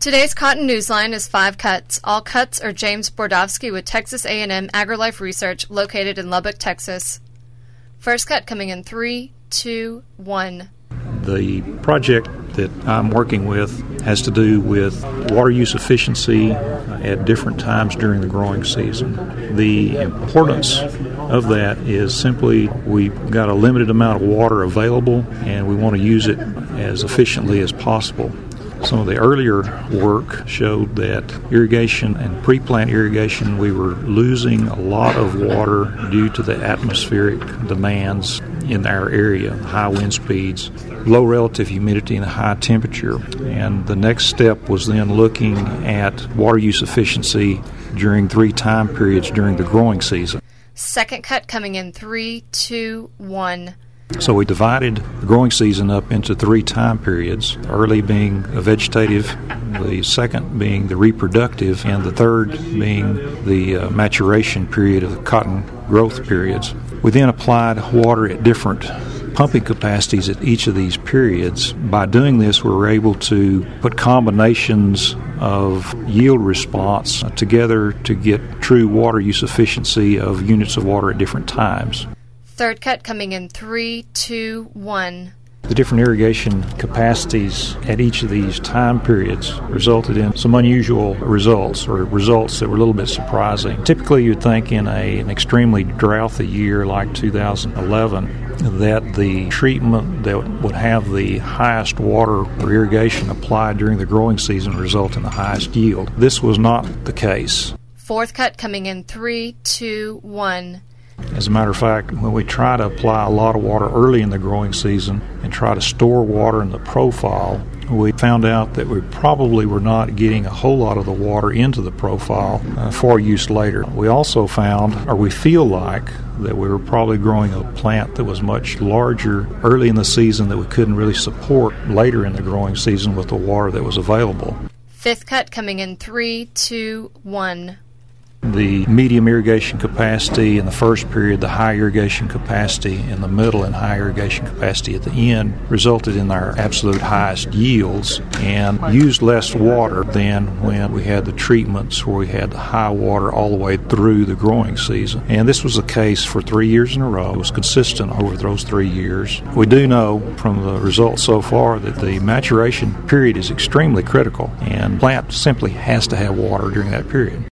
Today's Cotton Newsline is 5 cuts. All cuts are James Bordowski with Texas A&M AgriLife Research, located in Lubbock, Texas. First cut coming in 3, 2, 1. The project that I'm working with has to do with water use efficiency at different times during the growing season. The importance of that is simply we've got a limited amount of water available and we want to use it as efficiently as possible. Some of the earlier work showed that irrigation and pre-plant irrigation, we were losing a lot of water due to the atmospheric demands in our area, high wind speeds, low relative humidity, and high temperature. And the next step was then looking at water use efficiency during 3 time periods during the growing season. Second cut coming in 3, 2, 1. So we divided the growing season up into 3 time periods, early being a vegetative, the second being the reproductive, and the third being the maturation period of the cotton growth periods. We then applied water at different pumping capacities at each of these periods. By doing this, we were able to put combinations of yield response together to get true water use efficiency of units of water at different times. Third cut coming in 3, 2, 1. The different irrigation capacities at each of these time periods resulted in some unusual results, or results that were a little bit surprising. Typically, you'd think in an extremely drouthy year like 2011 that the treatment that would have the highest water or irrigation applied during the growing season would result in the highest yield. This was not the case. Fourth cut coming in 3, 2, 1. As a matter of fact, when we try to apply a lot of water early in the growing season and try to store water in the profile, we found out that we probably were not getting a whole lot of the water into the profile for use later. We also found, or we feel like, that we were probably growing a plant that was much larger early in the season that we couldn't really support later in the growing season with the water that was available. Fifth cut coming in 3, 2, 1. The medium irrigation capacity in the first period, the high irrigation capacity in the middle, and high irrigation capacity at the end resulted in our absolute highest yields and used less water than when we had the treatments where we had the high water all the way through the growing season. And this was the case for 3 years in a row. It was consistent over those 3 years. We do know from the results so far that the maturation period is extremely critical, and the plant simply has to have water during that period.